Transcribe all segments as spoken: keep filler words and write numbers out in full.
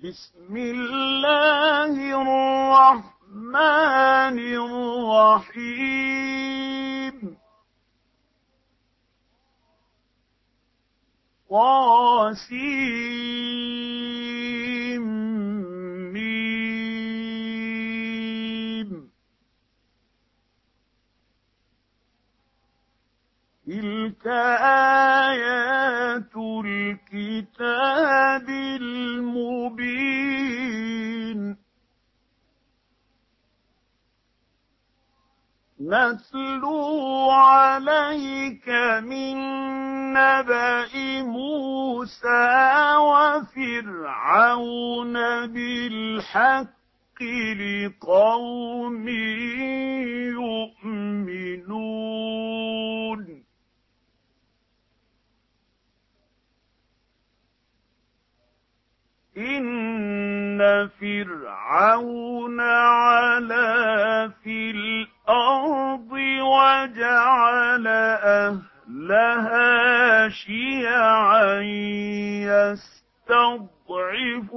بسم الله الرحمن الرحيم طاسيم تلك آيات الكتاب المبين نتلو عليك من نبأ موسى وفرعون بالحق لقوم يؤمنون إن فرعون علا في الأرض وجعل أهلها شيعا يستضعف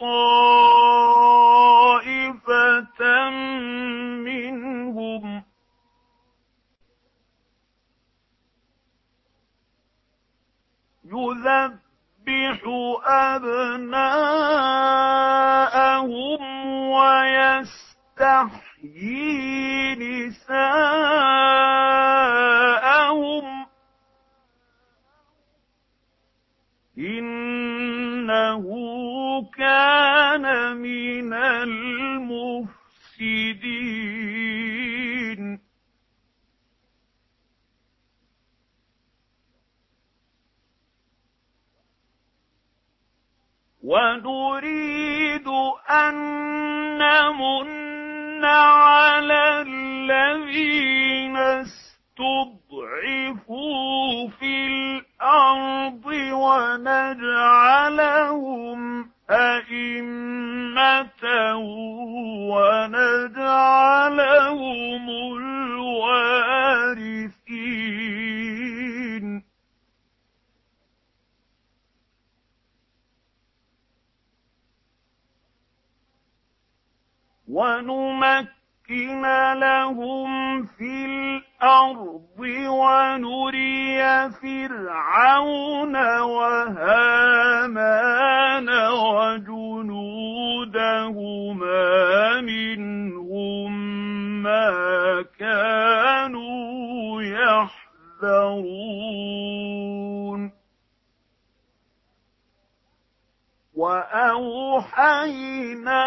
طائفة منهم يذبح أبناءهم ويستحيي نساءهم إنه كان من المفسدين ونريد أن نمن على الذين استضعفوا في الأرض ونجعلهم أئمة ونجعلهم الوارثين ونمكن لهم في الأرض ونري فرعون وهامان وجنودهما منهم ما كانوا يحذرون وأوحينا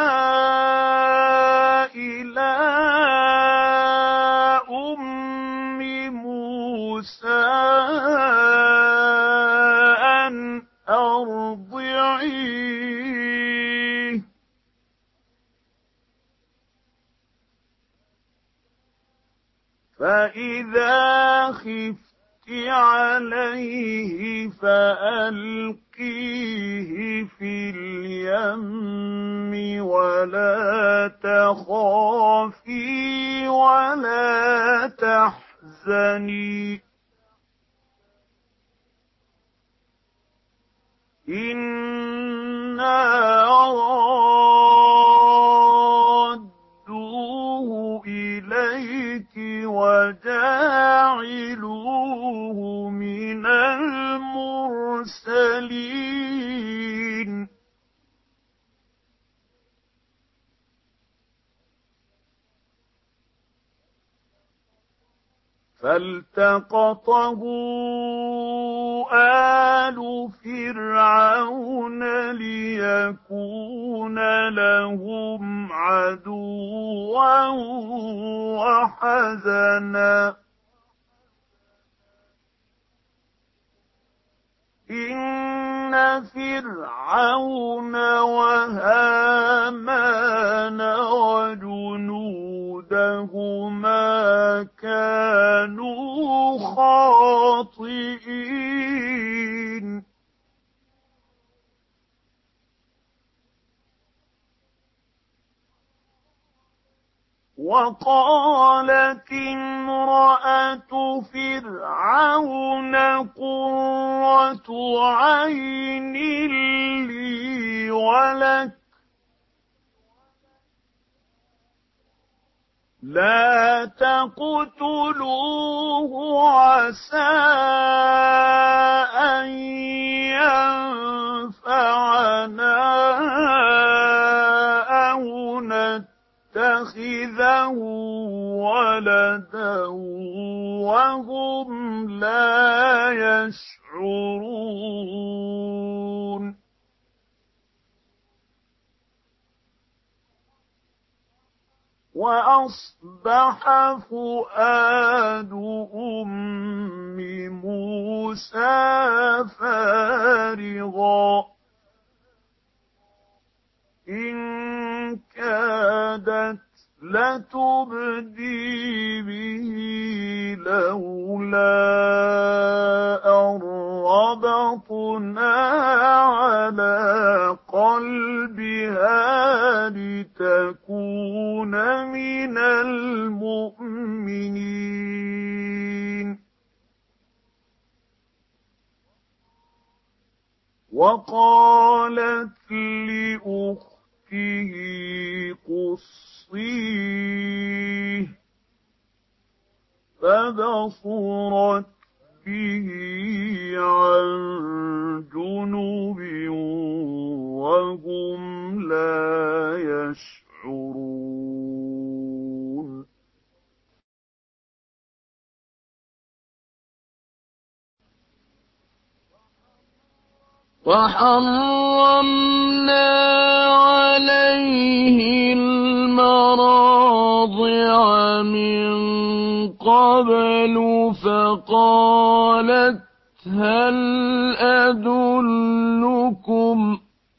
إلى أم موسى أن أرضعيه فإذا خفت عليه فألقيه في اليم ولا تخافي ولا تحزني إنا رادوه إليك وجاعلوه من المرسلين فالتقطه آل فرعون ليكون لهم عدوا وحزنا إن فرعون وهامان وجنودهما كانوا خاطئين وقالت امرأة فرعون قرة عين لي ولك لا تقتلوه عسى أن ينفعنا أو نتخذه ولدا وهم لا يشعرون وأصبح فؤاد أم موسى فارغا إن كادت لتبدي به لولا أن ربطنا على قلبها لتكون من المؤمنين وقالت لأخته قصيه فبصرت به عن جنب وهم لا يشعرون وحرمنا عليه المراضع من قبل فقالت هل أدلكم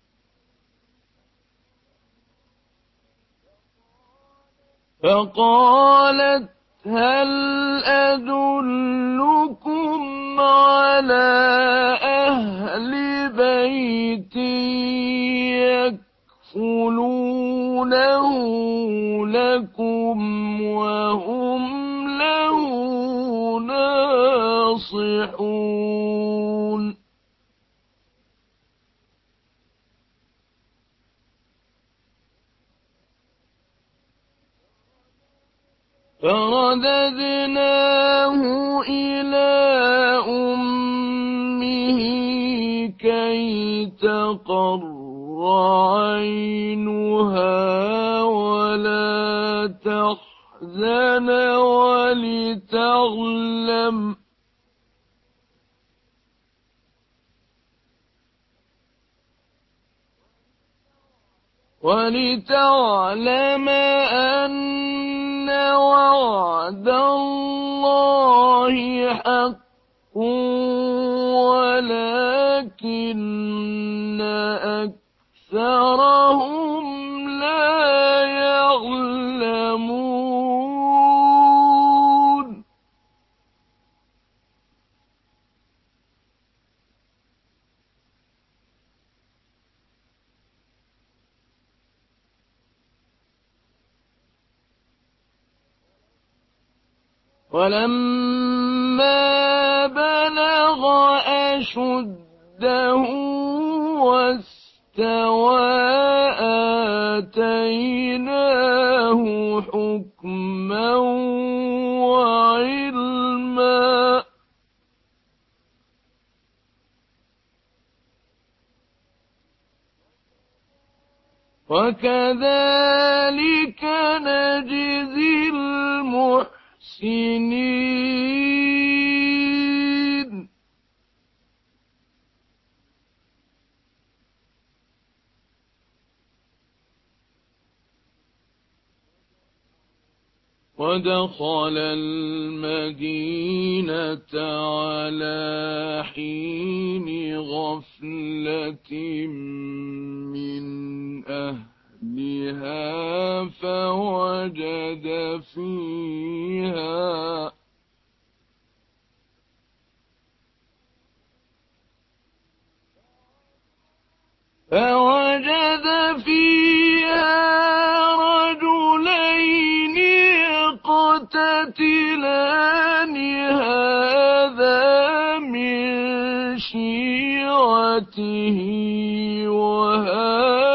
فقالت هل أدلكم على أهل بيت يكفلونه لكم وهم له ناصحون فرددناه إلى أمه كي تقر عينها ولا تحزن ولتعلم ولتعلم أن وعد الله حق ولكن أكثرهم لا يعلمون ولما بلغ أشده واستوى آتيناه حكما وعلما وكذلك نجزي المحسنين ودخل المدينة على حين غفلة من أهلها فوجد فيها فوجد فيها رجلين يقتتلان هذا من شيعته وهذا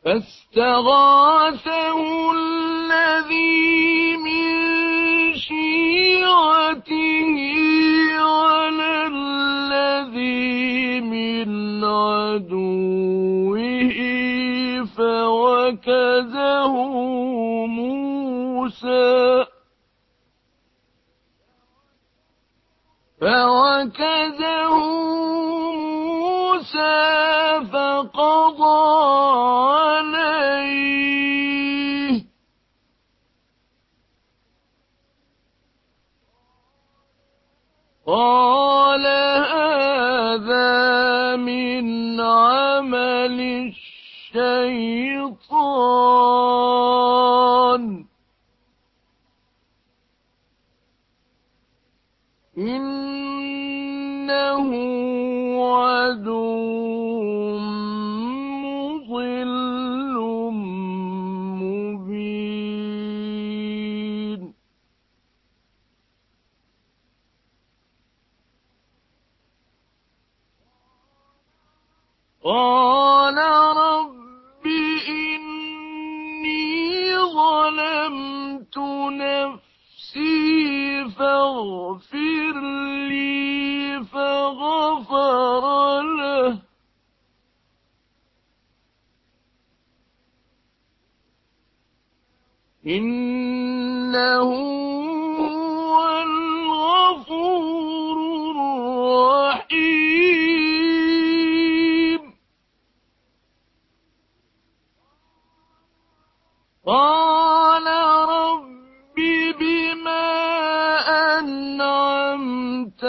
فاستغاثه الذي من شيعته على الذي من عدوه فوكزه موسى فوكزه موسى فقضى عليه قال هذا من عمل الشيطان إنه عدو مضل مبين قال رب إني ظلمت نفسي فاغفر لي فغفر له إنه هو الغفور الرحيم قال رب بما أنعمت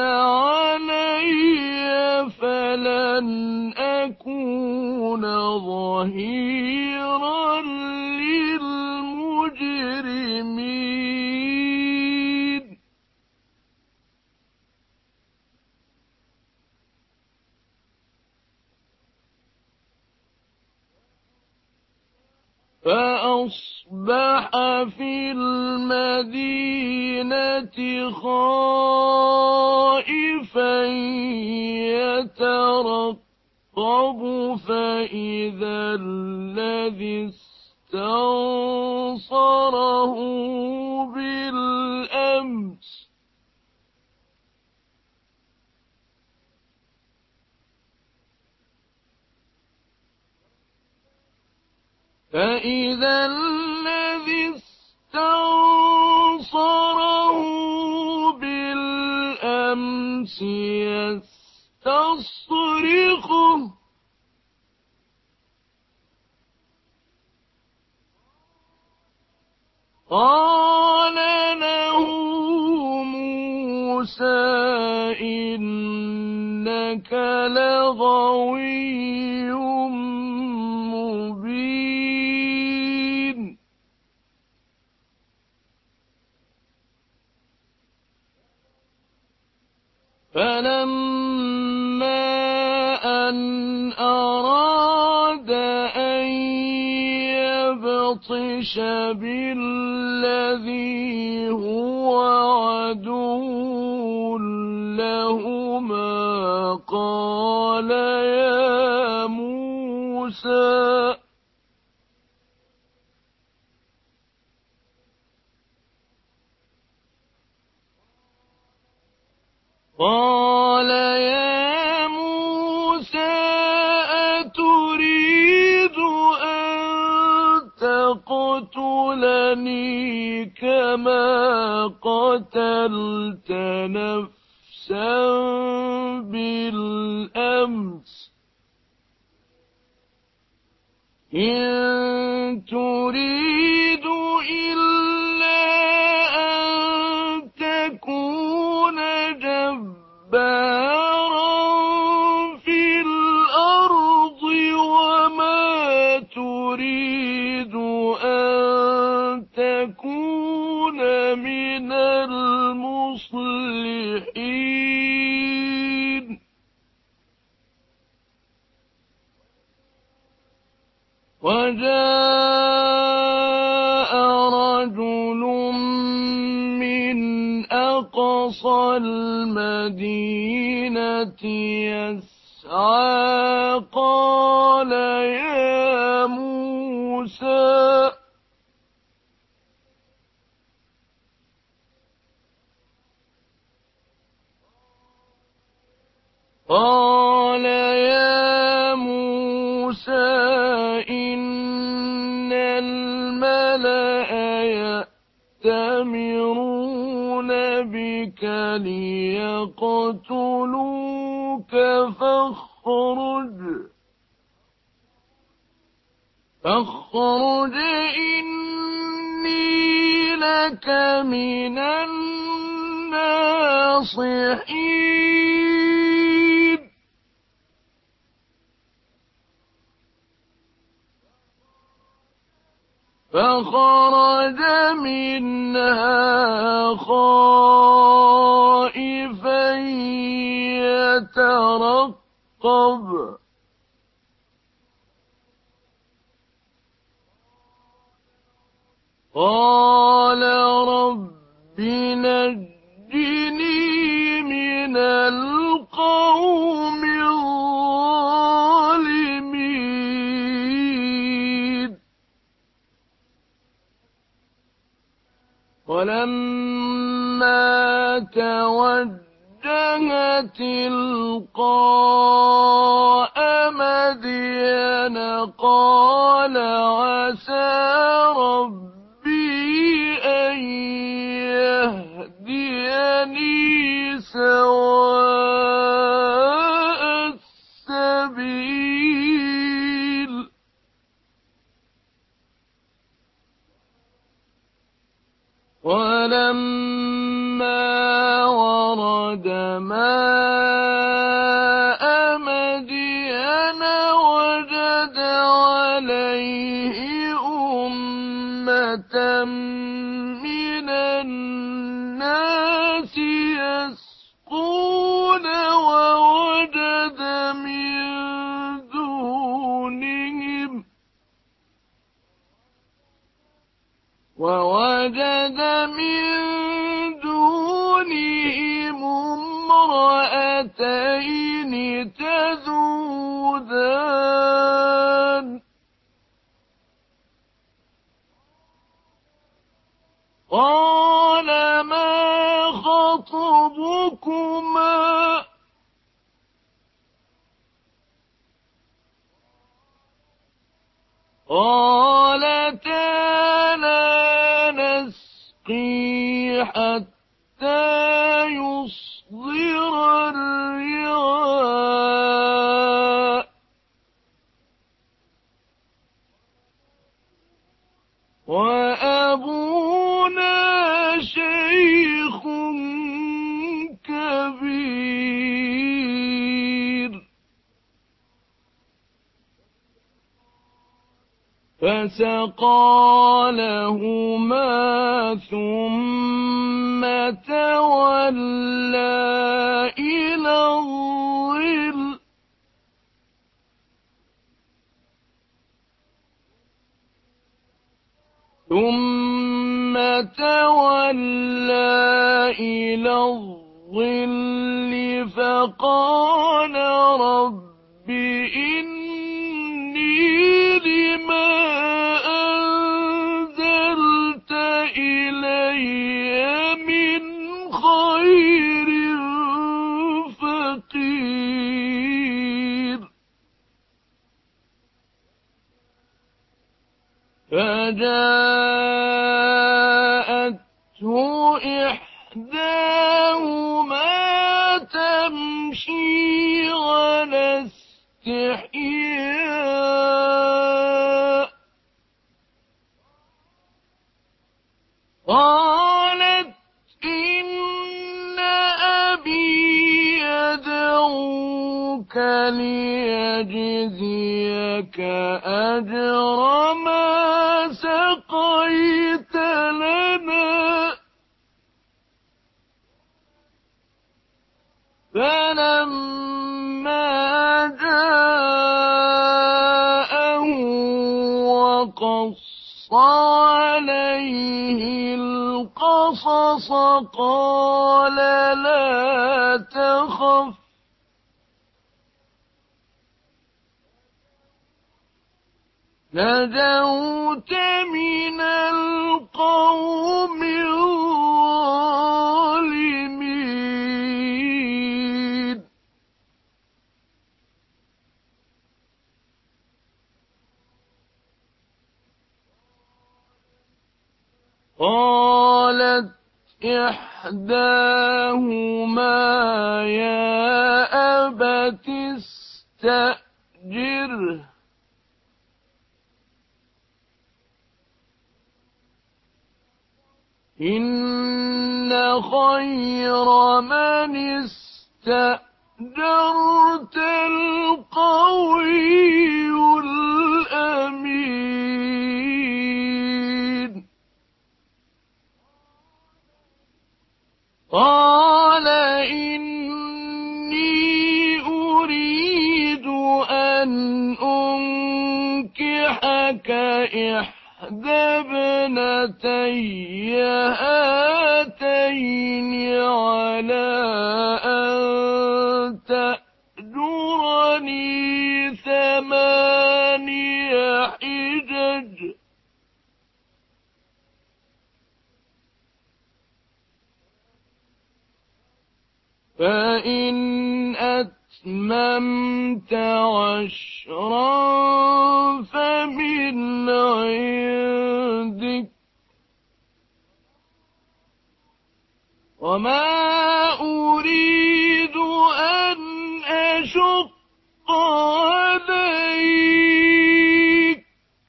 علي فلن أكون ظهيرا للمجرمين فأصبح في المدينة خائفا يترقب فإذا الذي استنصره بالأمس فإذا الذي استنصره بالأمس يستصرخه قال له موسى إنك لغوي مبين فلما أن أراد أن يبطش بالذي هو عدو لهما قال يا موسى قال يا موسى أتريد أن تقتلني كما قتلت نفسا بالأمس إن تريد إلا أن تكون جبارا في الأرض وما تريد أن تكون من المصلحين وجاء رجل من أقصى المدينة يسعى قال يا موسى يأتمرون بك ليقتلوك فاخرج فاخرج إني لك من الناصحين فخرج منها خائفا يترقب قال رب نجني من القوم الظالمين ولما توجه تلقاء مدين قال عسى ربي أن يهديني سواء السبيل ولما ورد ماء مدين وجد عليه أمة من الناس يسقون ووجد من دونهم ووجد من دونهم امرأتين تذودان قال ما خطبكما قالتا لا نسقي حتى يصدر الرعاء وأبونا شيخ كبير فسقى لهما ثم تولى إلى الظل ثم تولى إلى الظل فقال رب إني لما أنزلت إلي من خير فقير فجاءته إحداهما تمشي على استحياء قالت إن أبي يدعوك ليجزيك أجر ما سقيت لنا فلما جاءه وقص عليه القصص قال لا تخف نجوت من القوم الظالمين قال قالت إحداهما يا أبت استأجره إن خير من استأجرت القوي الأمين قال إني أريد أن أنكحك إحدى ابنتي هاتين على أن تأجرني ثماني حجج فإن أتممت عشرا فمن عندك وما أريد أن أشق عليك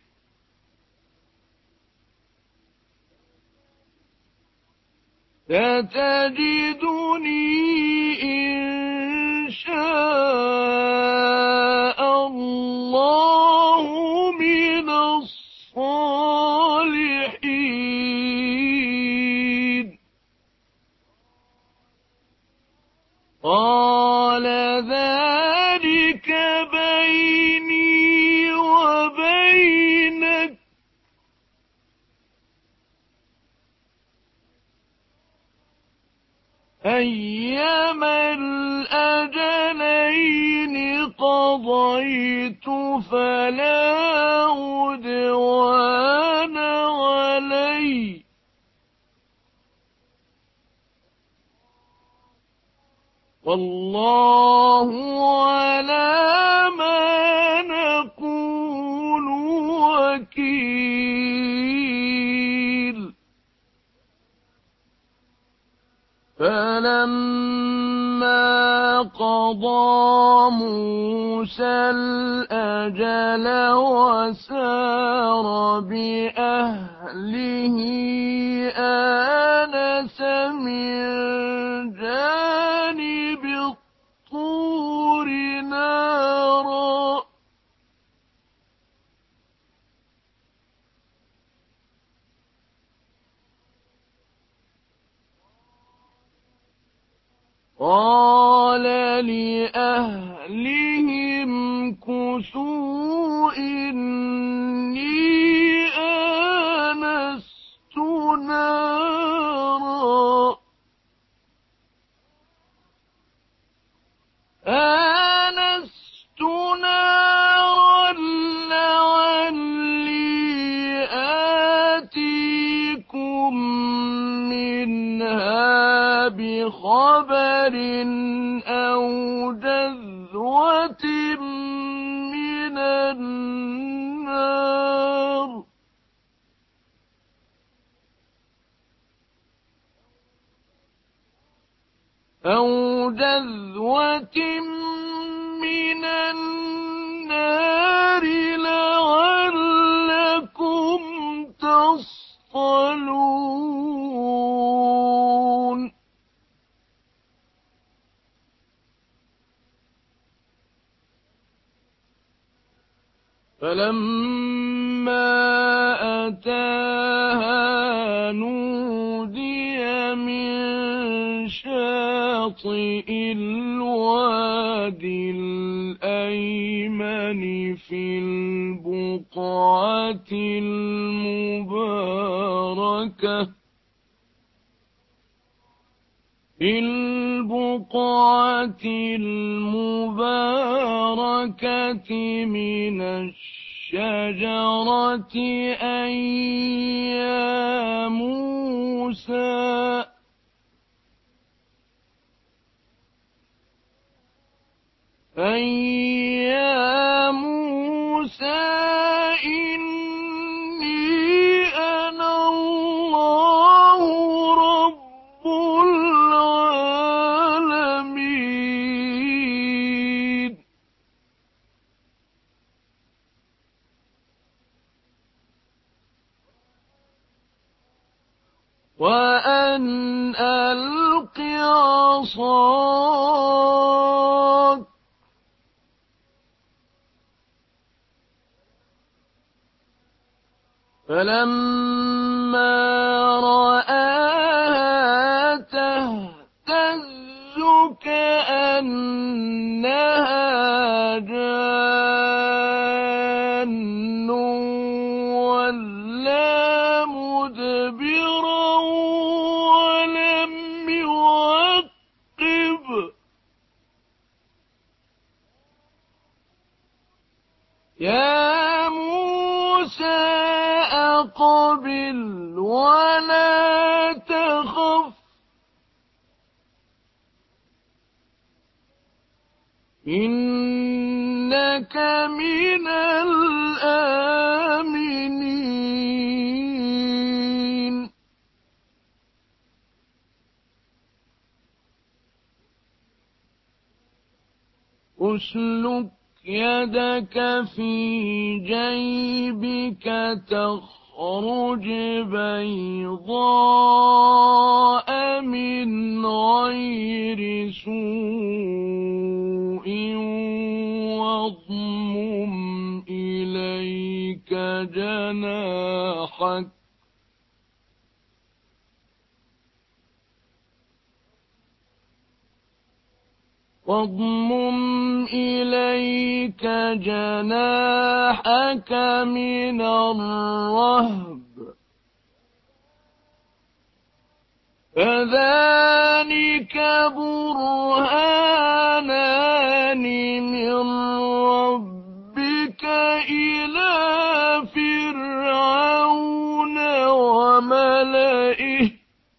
ستجدني إن شاء الله من الصالحين قال ذلك بيني وبينك أيما الأجلين قضيت فلا عدوان علي والله على ما نقول وكيل فلما قضى موسى الأجل وسار بأهله آنس من جانب الطور نارا قال لأهلهم كثوا إني آنست نارا آنست نارا لعلي آتيكم منها بخبر أو جذوة من النار أو جذوة من النار لعلكم تصطلون فلما أتاها نودي من شاطئ الوادي الأيمن في البقعة المباركة في البقعة المباركة من الشجرة أن يا موسى أن يا موسى إني أنا الله وأن ألق عصاك فلما رآها تهتز كأنها جان ولا مدبرا ولم يعقب يا موسى أقبل ولا تخف إنك من الآمنين أسلك يدك في جيبك تخرج بيضاء من غير سوء واضمم إليك جناحك واضمم إليك جناحك من الرهب فذلك برهانان من ربك إلى فرعون وملئه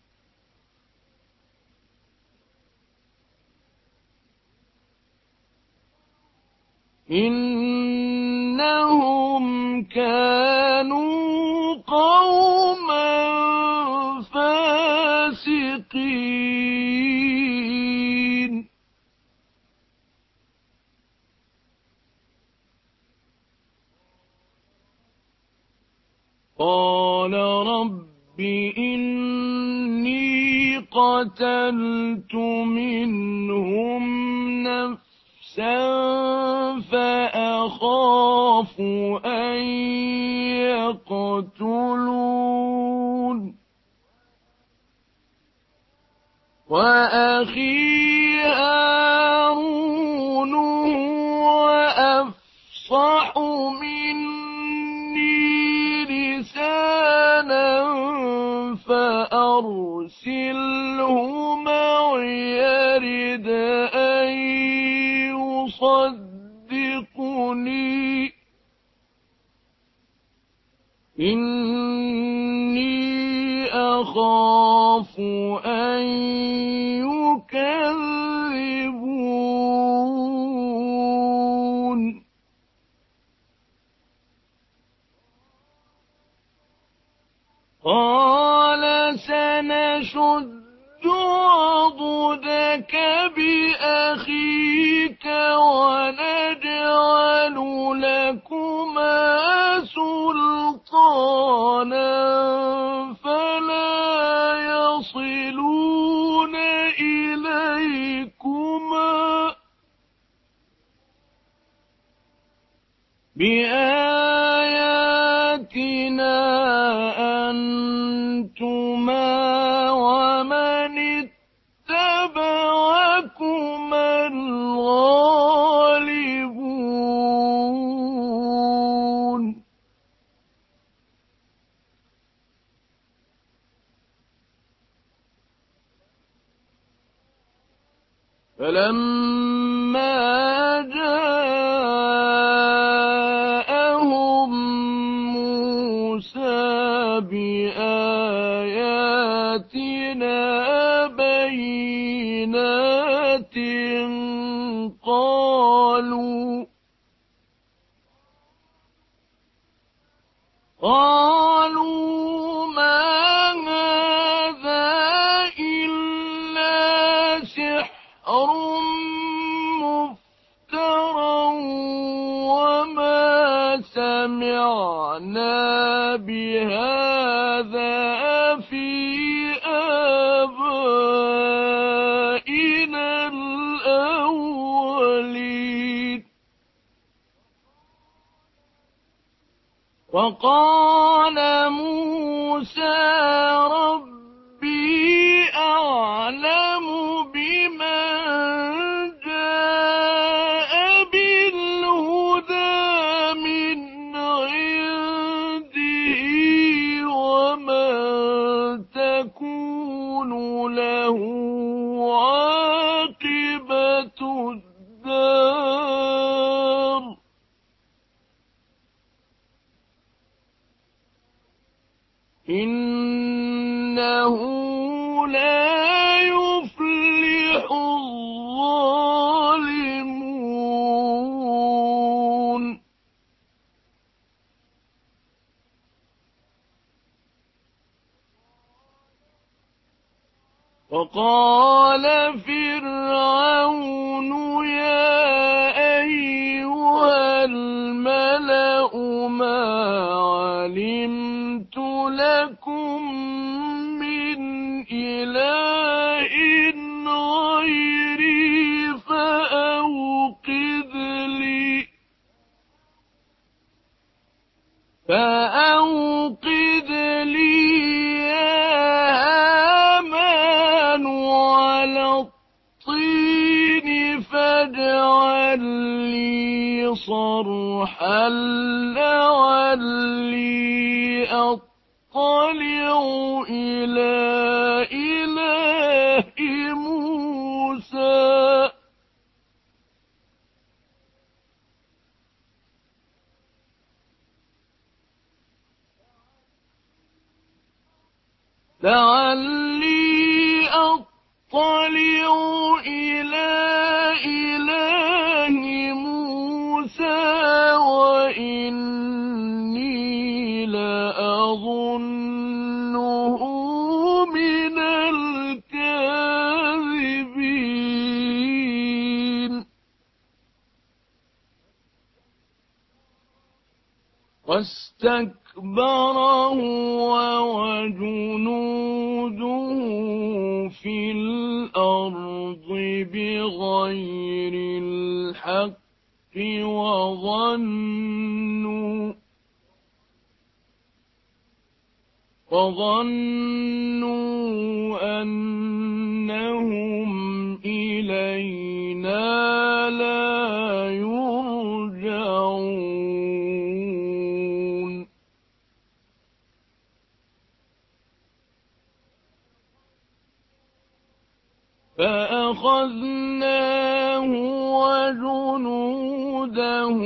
إنهم كانوا قوما فاسقين قال رب إني قتلت منهم نفسا فأخاف أن يقتلون وأخي هارون هو أفصح مني لسانا فأرسله معي يرد أن يصدقني إني أخاف أن يكذبون قال سنشد عضدك بأخيك ونجعل لكما سلطانا فلا يصلون إليكما بآياتنا أنتما ومن اتبعكما الغالبون فلما جاءهم موسى بآياتنا بينات قالوا قالوا ما هذا إلا سحر مفترى وما سمعنا بهذا في آبائنا الأولين وقال موسى ربي أعلم بمن جاء بالهدى من عنده ومن تكون له عاقبة الدار إنه لا يفلح الظالمون وقال فرعون يا أيها الملأ ما علمت لكم من إله غيري فأوقد لي فأوقد لي يا هامان على الطين فاجعل لي صرحا لعلي أطلع إلى إله موسى لعلي أطلع إلى إله موسى وإني لأظنه من الكاذبين واستكبر هو وجنوده في الأرض بغير الحق وظنوا وظنوا أنهم إلينا لا يرجعون فأخذناه وجنوده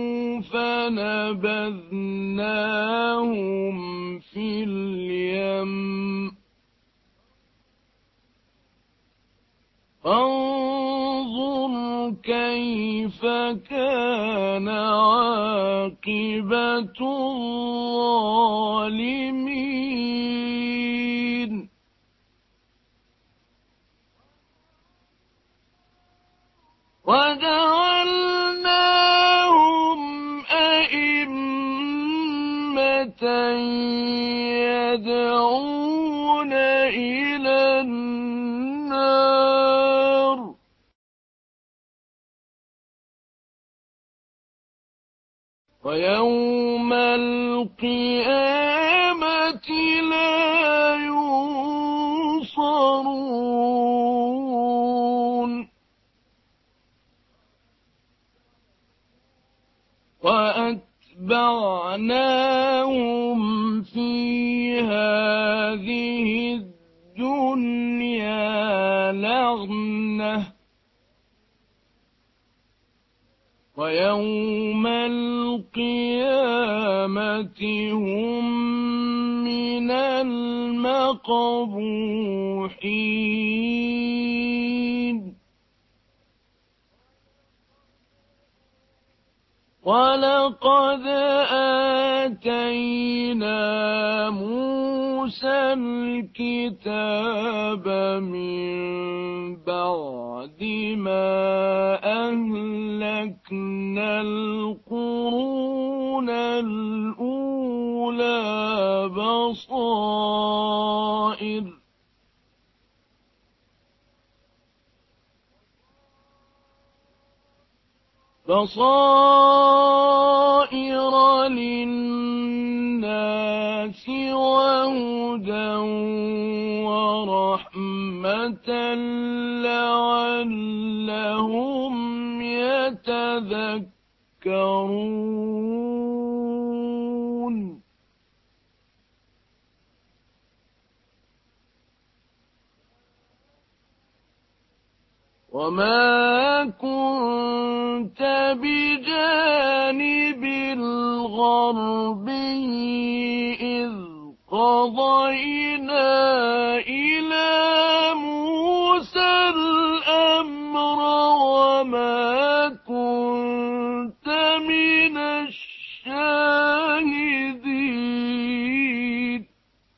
فنبذناهم في اليم فانظر كيف كان عاقبة الظالمين وجعلناهم أئمة يدعون إلى النار ويوم القيامة لا ينصرون وأتبعناهم في هذه الدنيا لعنة ويوم القيامة هم من المقبوحين ولقد آتينا موسى الكتاب من بعد ما أهلكنا القرون الأولى بصائر بصائر للناس وهدى ورحمة لعلهم يتذكرون وما كنت بجانب الغربي إذ قضينا إلى موسى الأمر وما كنت من الشاهدين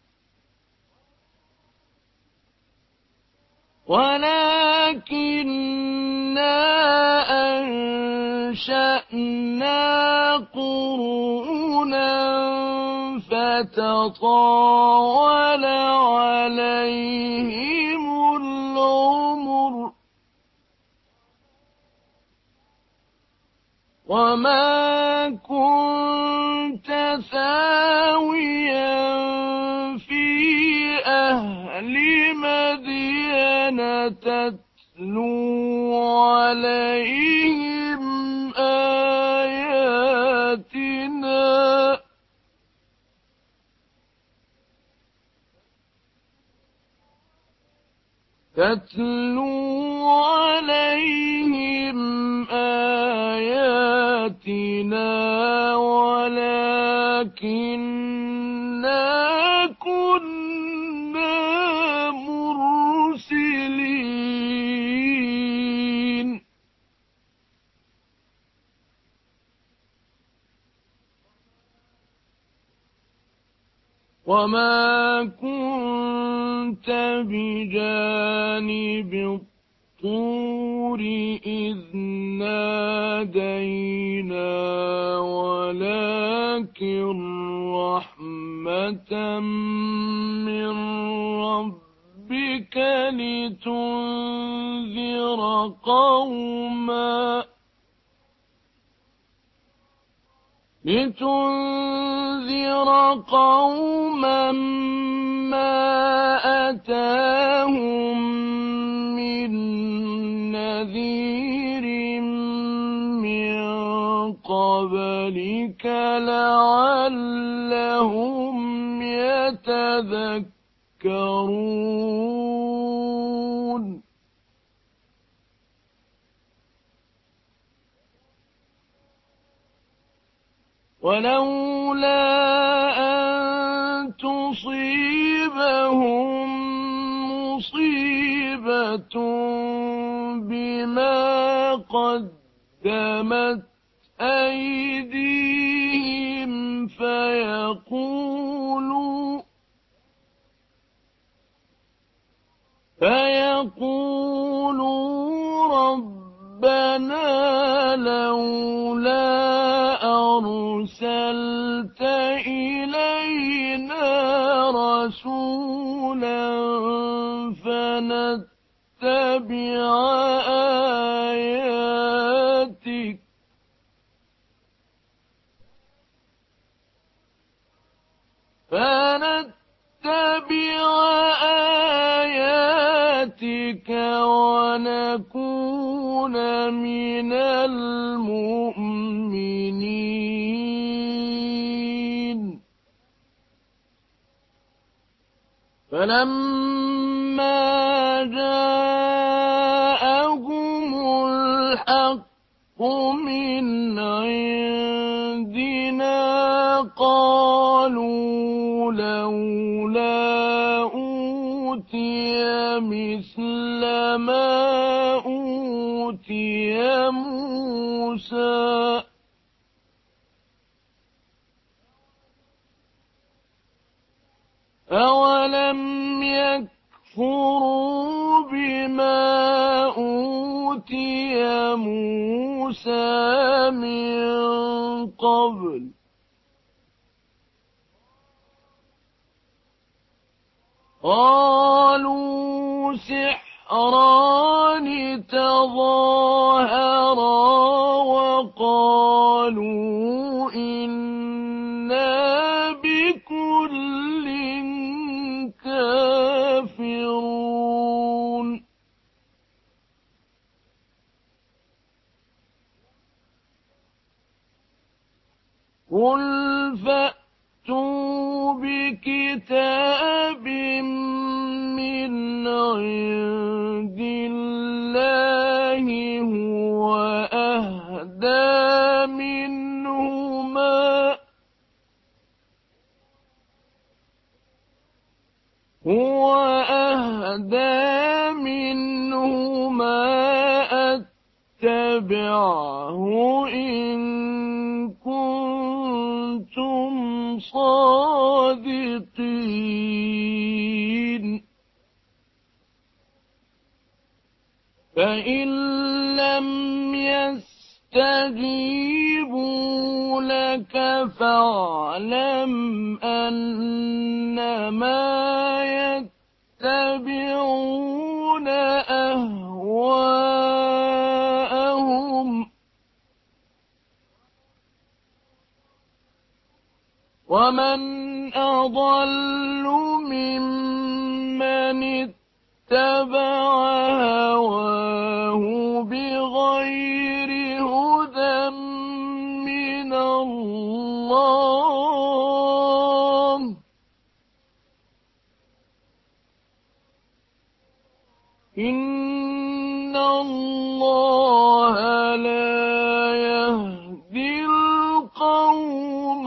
ولكننا أنشأنا قرونا فتطاول عليهم العمر وما كنت ثاويا في أهل مدين تتلو عليهم آياتنا تتلو عليهم آياتنا ولكننا كنا مرسلين وما كنت بجانب الطور إذ نادينا ولكن رحمة من ربك لتنذر قوما لتنذر قوما ما أتاهم من نذير من قبلك لعلهم يتذكرون ولولا أن تصيبهم مصيبة بما قدمت أيديهم فيقولوا فيقولوا ربنا لولا أرسلت إلينا رسولا فنتبع آياتك فنتبع آياتك ونكون من المؤمنين فلما جاءهم الحق من عندنا قالوا لولا أوتي مثل ما أوتي موسى أولم يكفروا بما أوتي موسى من قبل قالوا سحران تظاهرا قالوا إنا بكل كافرون قل فأتوا بكتاب من عند الله هو أهدى منهما هو أهدى منهما أتبعه إن كنتم صادقين فإن لم يستجيبوا لك فاعلم أنما يتبعون أهواءهم ومن أضل ممن اتبع هواه بغير هدى من الله إن الله لا يهدي القوم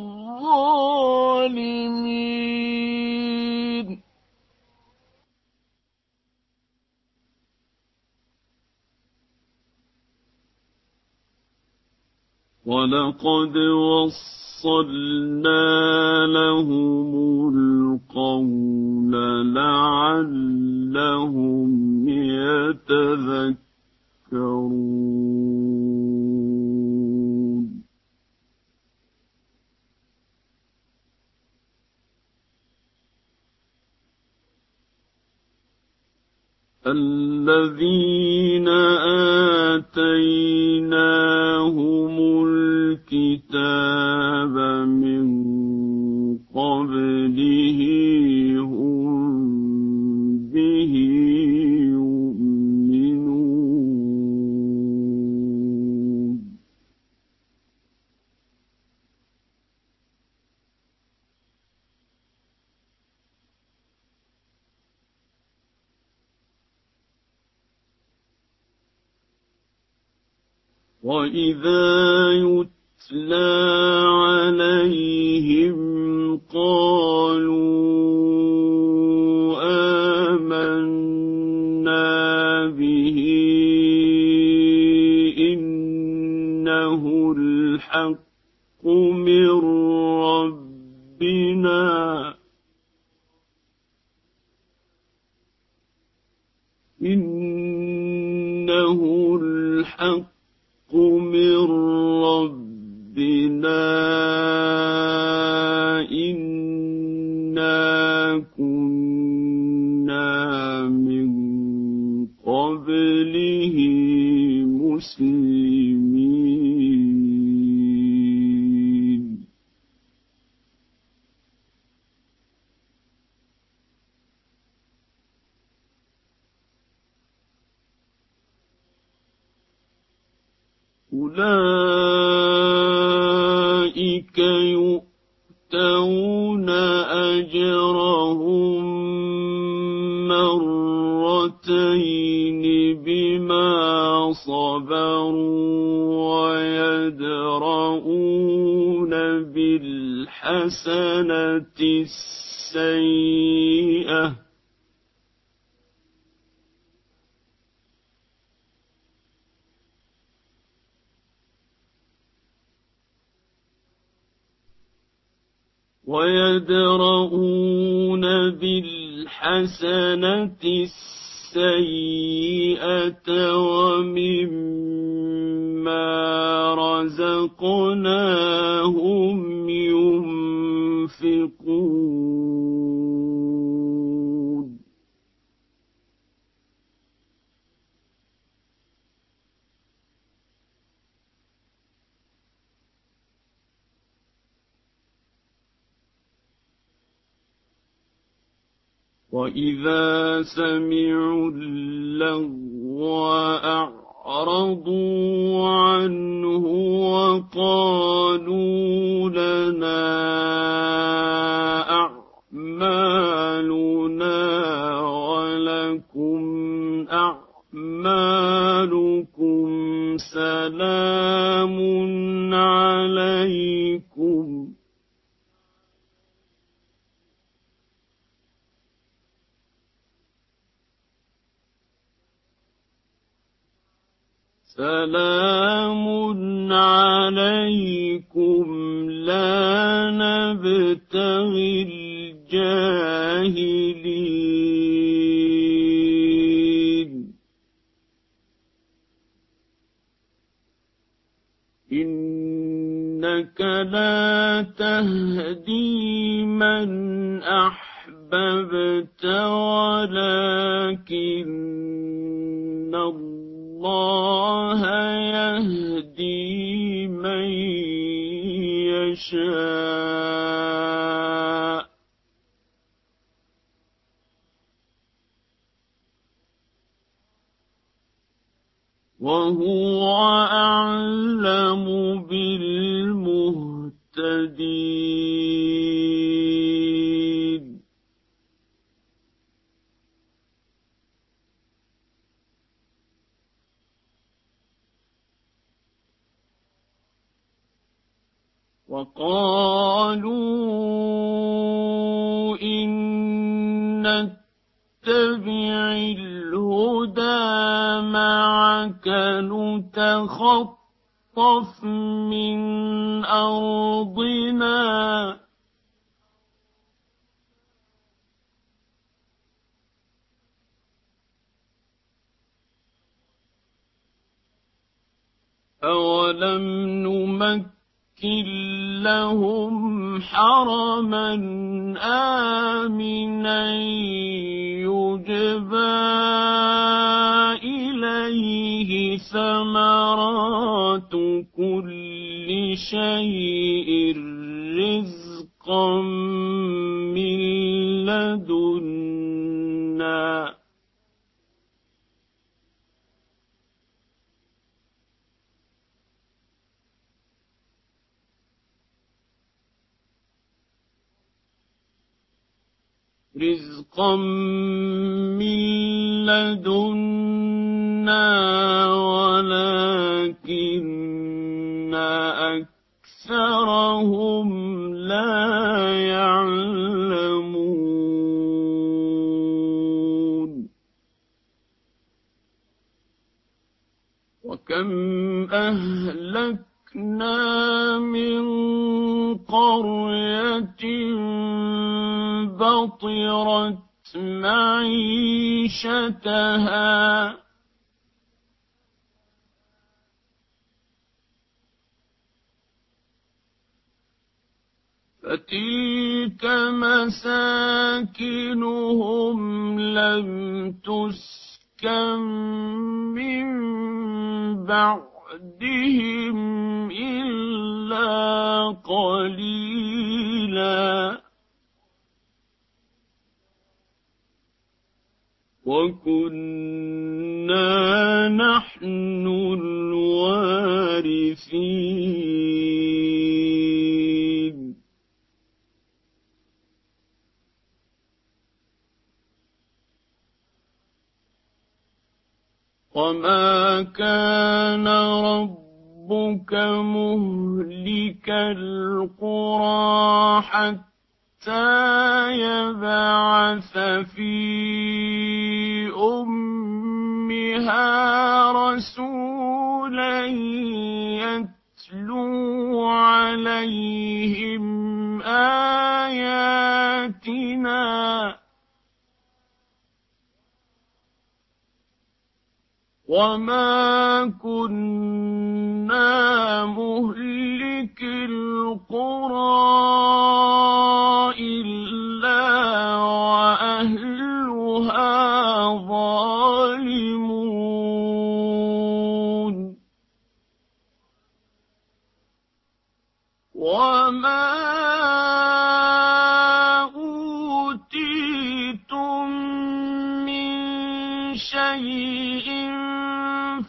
الظالمين ولقد وصلنا لهم القول لعلهم يتذكرون الذين آتيناهم الكتاب من قبله هم به يؤمنون وإذا يتلى عليهم قالوا آمنا به إنه الحق من ربنا إنه الحق من ربنا إنا كنا من قبله مسلمين أولئك يؤتون أجرهم مرتين بما صبروا ويدرؤون بالحسنة السيئة ويدرؤون بالحسنة السيئة ومما رزقناهم ينفقون وإذا سمعوا اللغو أعرضوا عنه وقالوا لنا أعمالنا ولكم أعمالكم سلام عليكم سلام عليكم لا نبتغي الجاهلين إنك لا تهدي من أحببت ولكن الله يهدي من يشاء وهو أعلم بالمهتدين وقالوا إن نتبع الهدى معك نتخطف من أرضنا أولم نمكن لهم حرما آمنا يجبى إليه ثمرات كل شيء رزقا من لدنا رزقا من لدنا ولكن أكثرهم لا يعلمون وكم أهلكنا من قرية بطرت معيشتها فتلك مساكنهم لم تسكن من بعدهم إلا قليلا وكنا نحن الوارثين وما كان ربك مهلك القرى حتى يبعث في أمها رسولا يتلو عليهم آياتنا وما كنا مهلك القرى إلا وأهلها ظالمون وما أوتيتم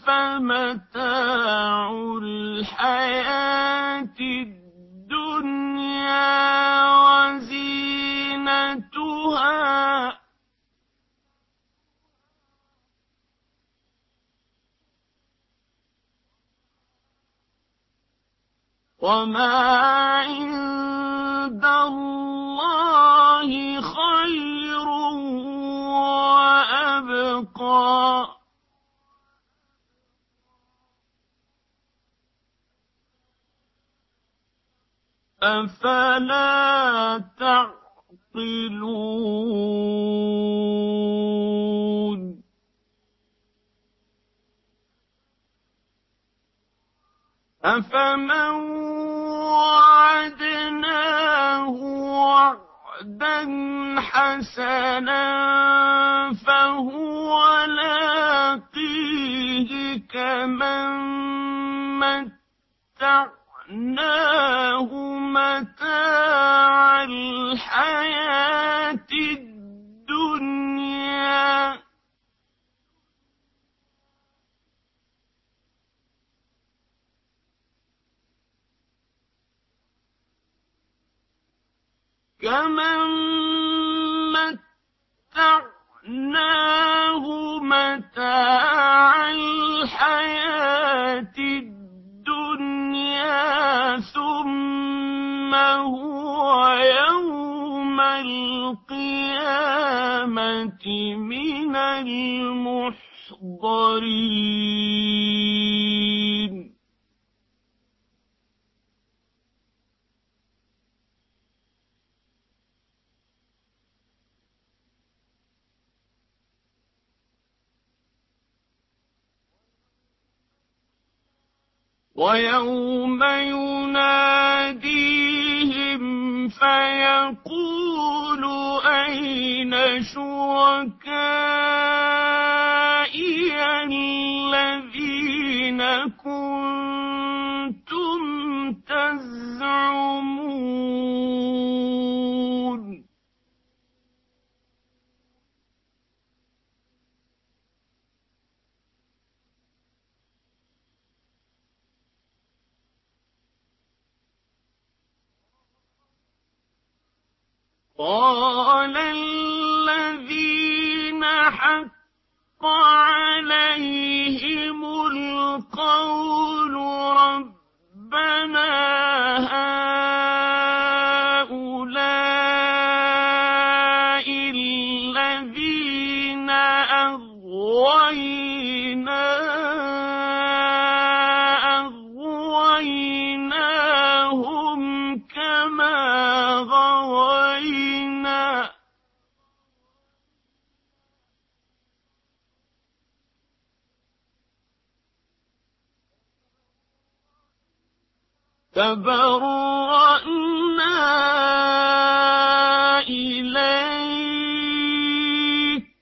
أفمتاع الحياة الدنيا وزينتها وما عند الله خير وأبقى أفلا تعقلون أفمن وعدناه وعدا حسنا فهو لاقيه كمن متعناه متاع الحياة الدنيا كمن متعناه متاع الحياة الدنيا ثم هو يوم القيامة من المحضرين ويوم يناديهم فيقول أين شركائي الذين كنتم تزعمون قال الذين حق عليهم القول ربنا هؤلاء الذين أغوينا أغويناهم كما غوينا تبرأنا إليك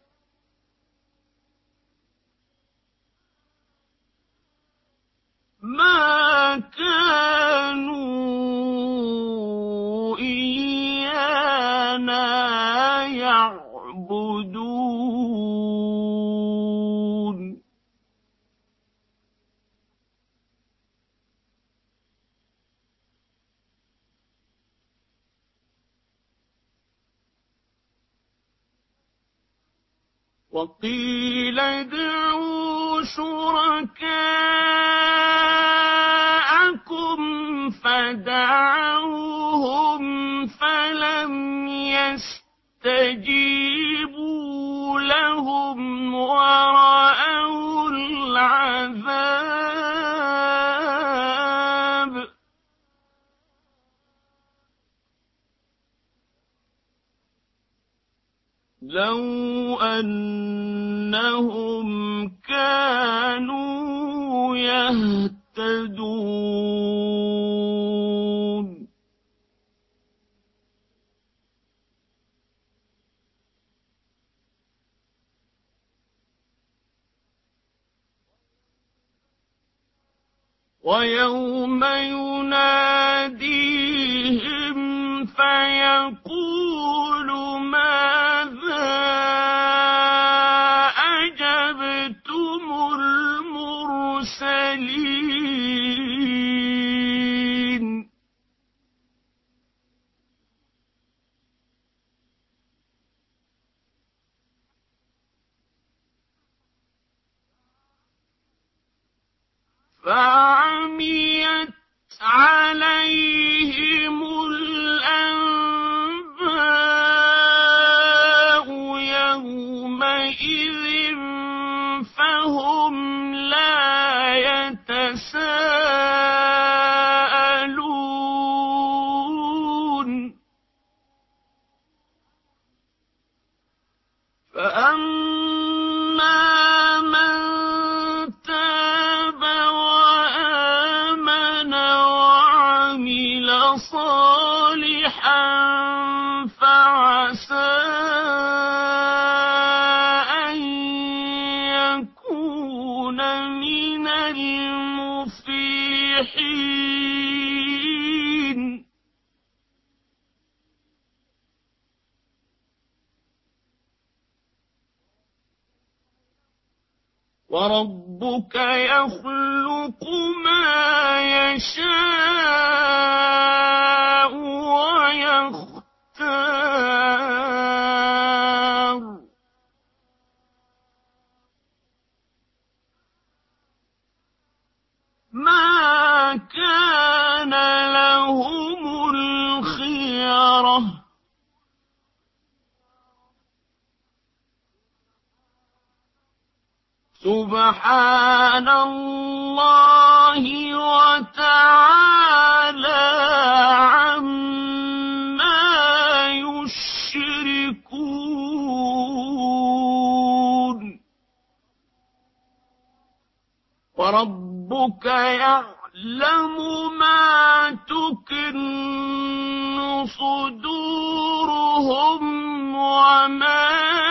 ما كانوا إيانا يعبدون وقيل ادعوا شركاءكم فدعوهم فلم يستجيبوا لهم ورأوا العذاب لو أنهم كانوا يهتدون ويوم يناديهم فيقول ماذا أجبتم المرسلين فعميت عليهم الأنباء يومئذ فهم لا يتساءلون فأما من تاب وآمن وعمل صالحا فعسى أن يكون من المفلحين وربك يخلق ما يشاء ويختار ما كان لهم الخيرة سبحان الله وتعالى عما يشركون وربك يعلم ما تكن صدورهم وما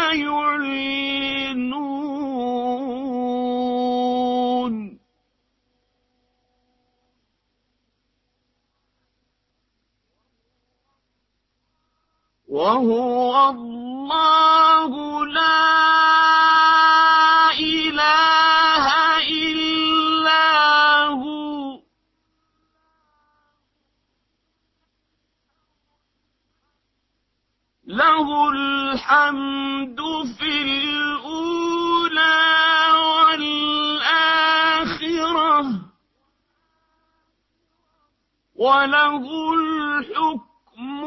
يعلنون وهو الله لا إله إلا هو له الحمد في الأولى والآخرة وله الحكم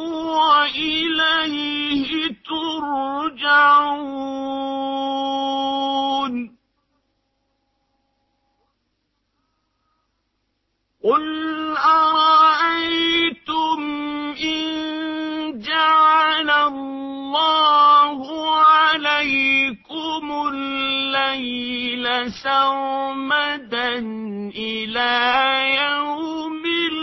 وإليه ترجعون قل أرأيتم إن جعل الله عليكم الليل سرمدا إلى يوم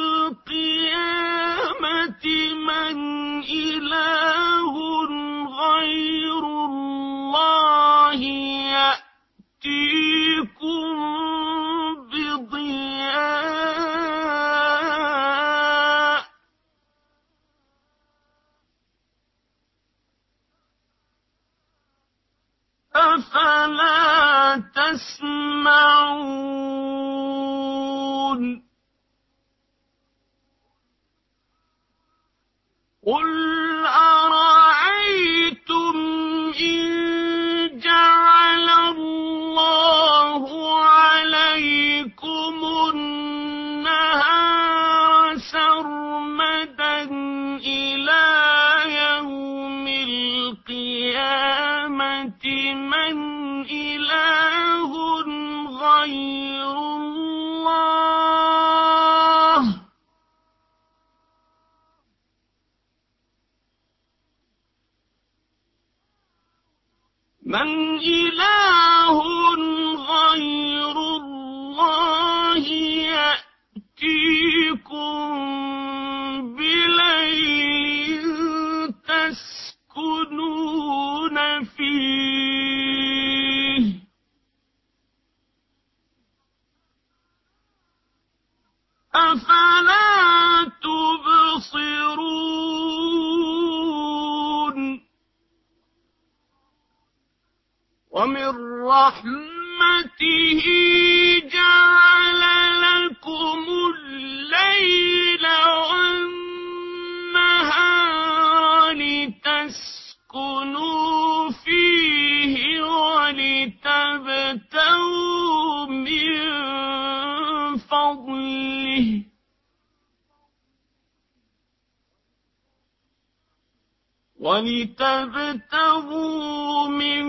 القيامة من إله غير الله يأتيكم بضياء أفلا تسمعون قل أرأيتم إن جعل الله عليكم النهار سرمدا إلى يوم القيامة من إله غير الله من إله غير الله يأتيكم بليل تسكنون فيه أفلا تبصرون ومن رحمته جعل لكم الليل والنهار لتسكنوا فيه ولتبتغوا من ولتبتغوا من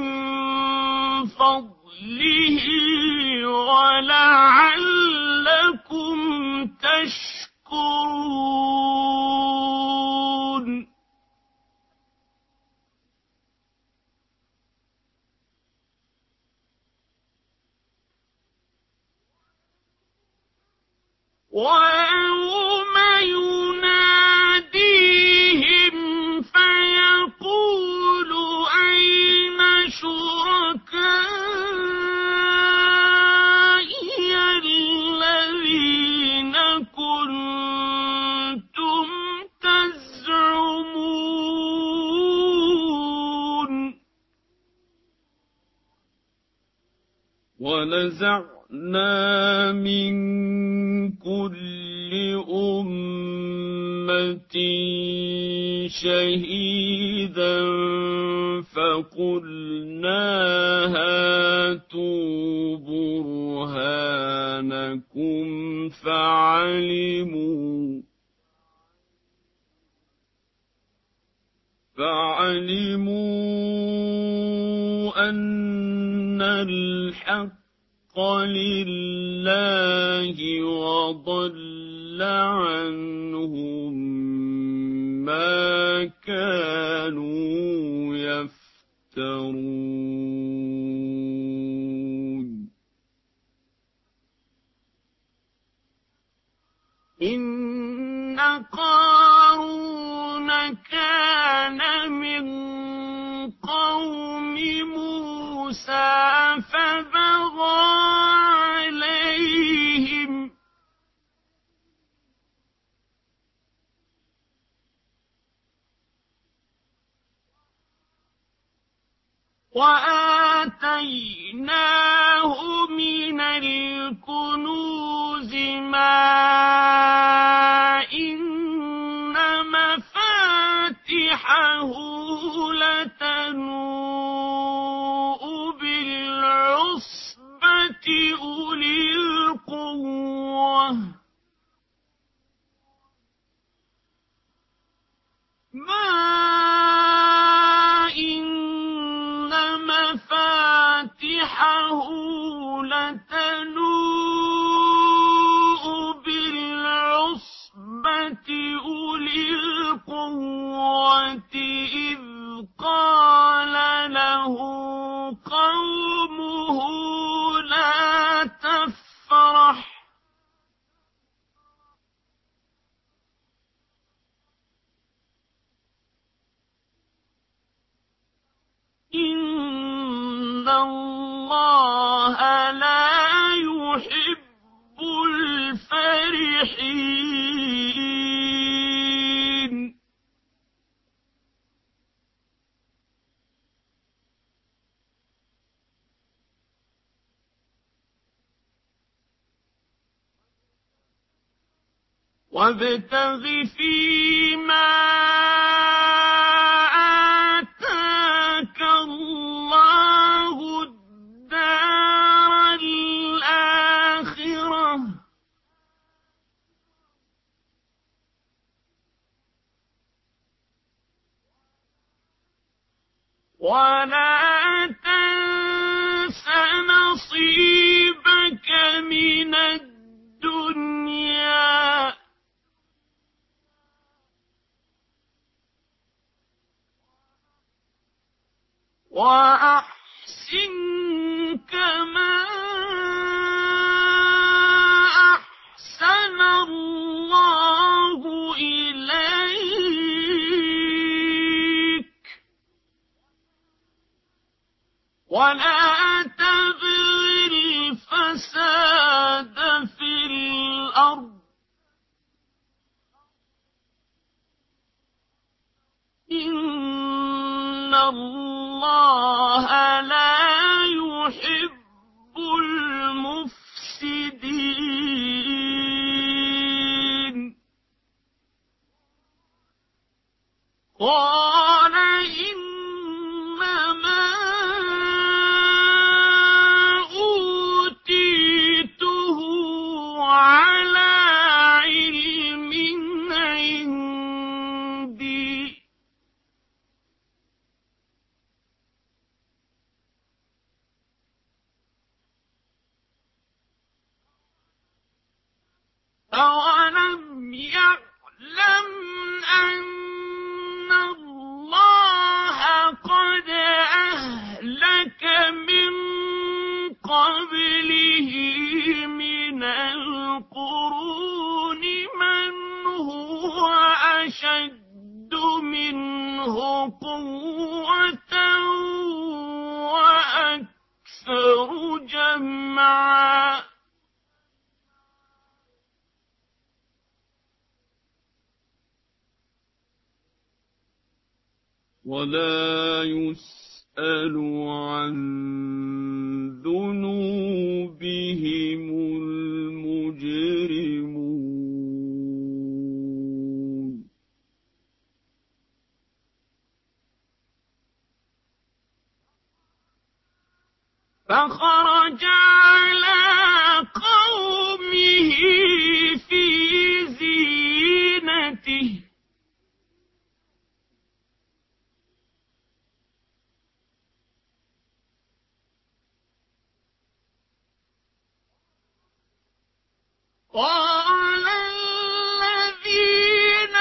فضله ولعلكم تشكرون ويوم يناديهم فيقول أين شركائي الذين كنتم تزعمون ونزعنا من كل أمة شهيدا فقلنا هاتوا برهانكم فعلموا فعلموا أن الحق لله وضل عنهم ما كانوا يفترون إن قارون كان من قوم موسى فبغى عليهم وآتيناه من الكنوز ما إن مفاتحه لتنوء بالعصبة أولي القوة ما إن مفاتحه لتنوء بالعصبة أولي القوة إذ قال له قومه لا تفرح إن الله لا يحب الفرحين وابتغ فيما آتاك الله الدار الآخرة ولا تنس نصيبك من الدنيا وأحسن كما أحسن الله إليك ولا تبغ الفساد في الأرض إن الله لا يحب المفسدين قال إنما أوتيته على علم عندي أولم يعلم أن الله قد أهلك من قبله من القرون من هو أشد منه قوة وأكثر جمعا ولا يسأل عن ذنوبهم المجرمون فخرج على قومه في زينته قال الذين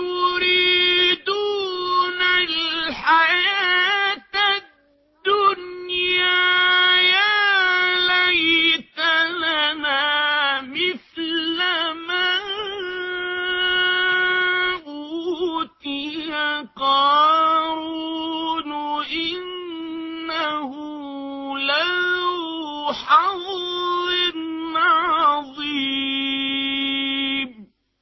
يريدون الحياة الدنيا يا ليت لنا مثل ما أوتي قارون إنه لذو حظ عظيم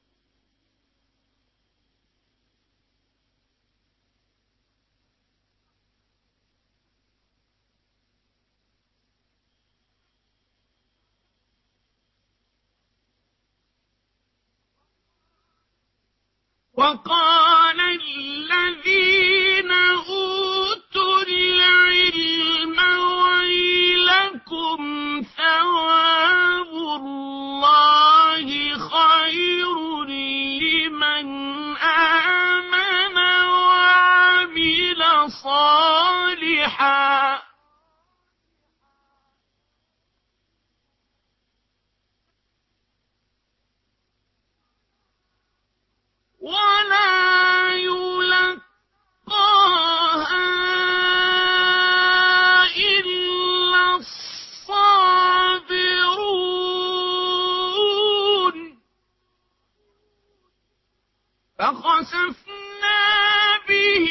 وقال الذين أوتوا العلم ويلكم ثواب الله خير لمن آمن وعمل صالحا ولا يلقاها إلا الصابرون فخسفنا به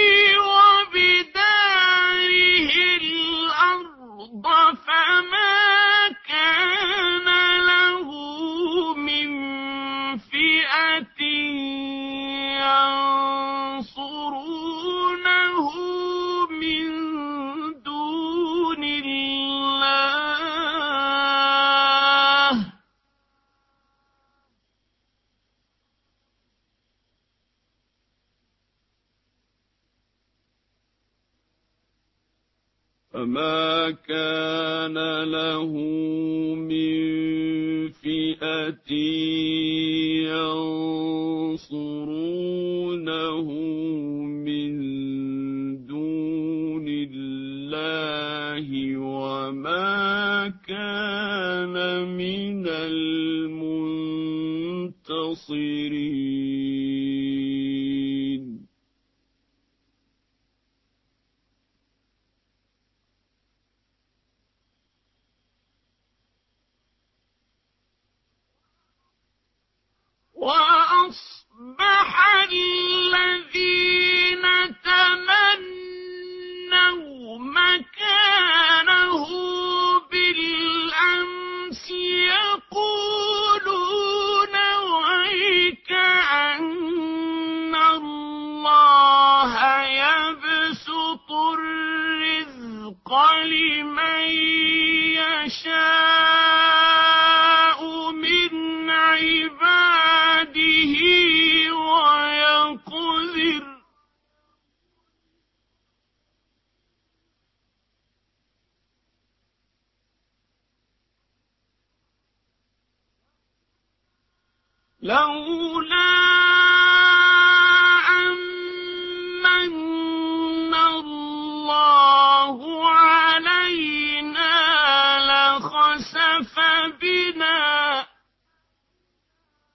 وبداره الأرض فما كان له من فئة ينصرونه من دون الله فما كان له من فئة ينصرونه من دون الله وما كان من المنتصرين وأصبح الذين تمنوا مكانه بالأمس يقولون ويك أن الله يبسط الرزق لمن يشاء من عباده ويقدر لولا أمن الله علينا لخسف بنا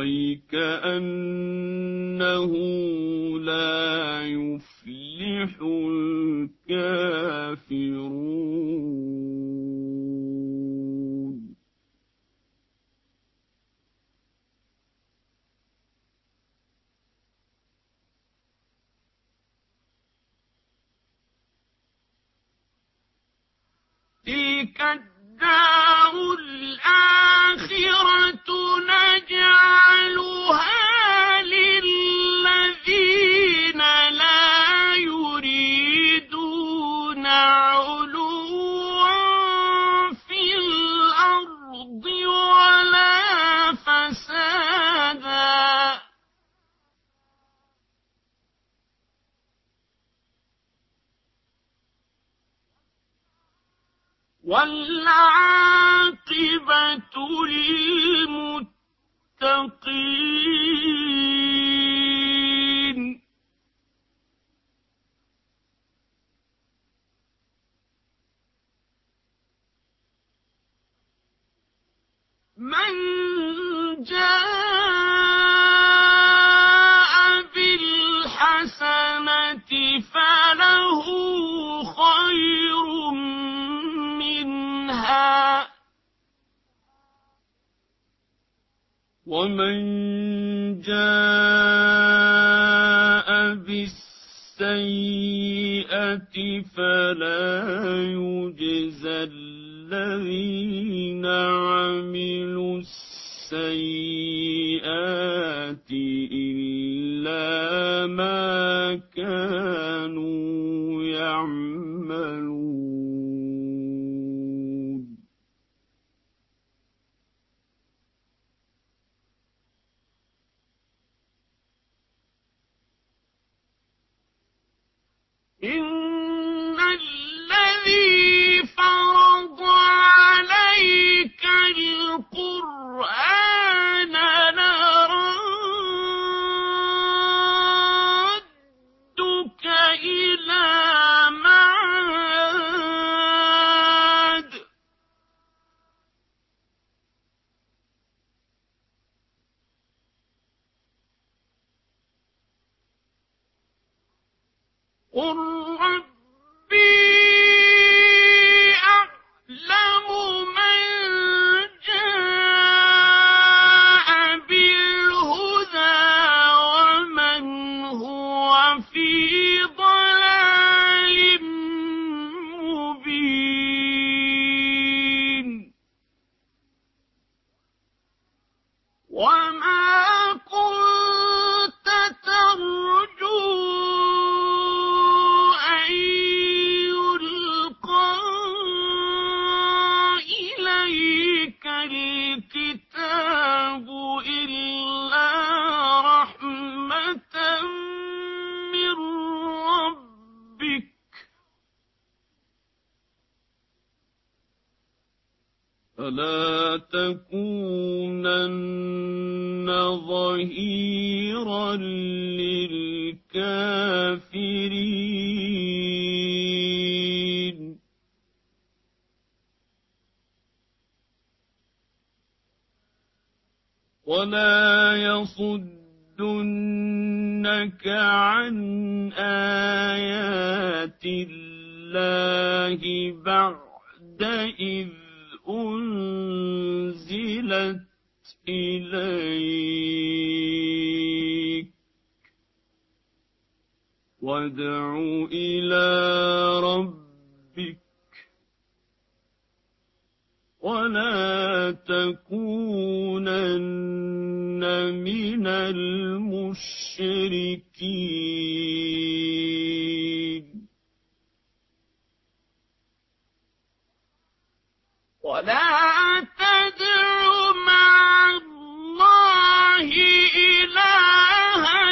عليك أنه لا يفلح الكافرون. تلك الدار الآخرة نجعلها للذين لا يريدون علوا في الأرض ولا فسادا والعاقبة للمتقين. من جاء بالحسنة فله خير منها ومن جاء بالسيئة فلا يجزى الذين عملوا السيئات إلا ما كانوا يعملون. إن الذي فرض عليك القرآن لرادك إلى معاد قل ربي أعلم من جاء بالهدى ومن هو في ضلال مبين. وما كنت ترجو أن يلقى إليك الكتاب إلا رحمة من ربك فلا تكونن ظهيرا للكافرين. ولا يصدنك عن آيات الله بعد إذ أنزلت إليك وادع إلى ربك ولا تكونن من المشركين. ولا تدع مع الله إلها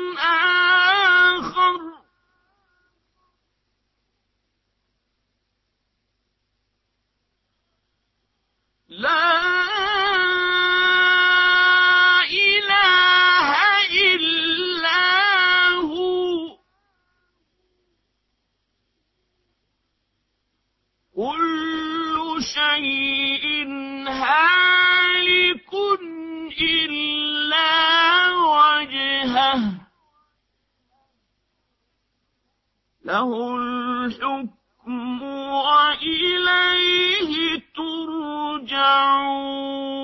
آخر لا إله إلا هو كل شيء له الحكم وإليه ترجعون.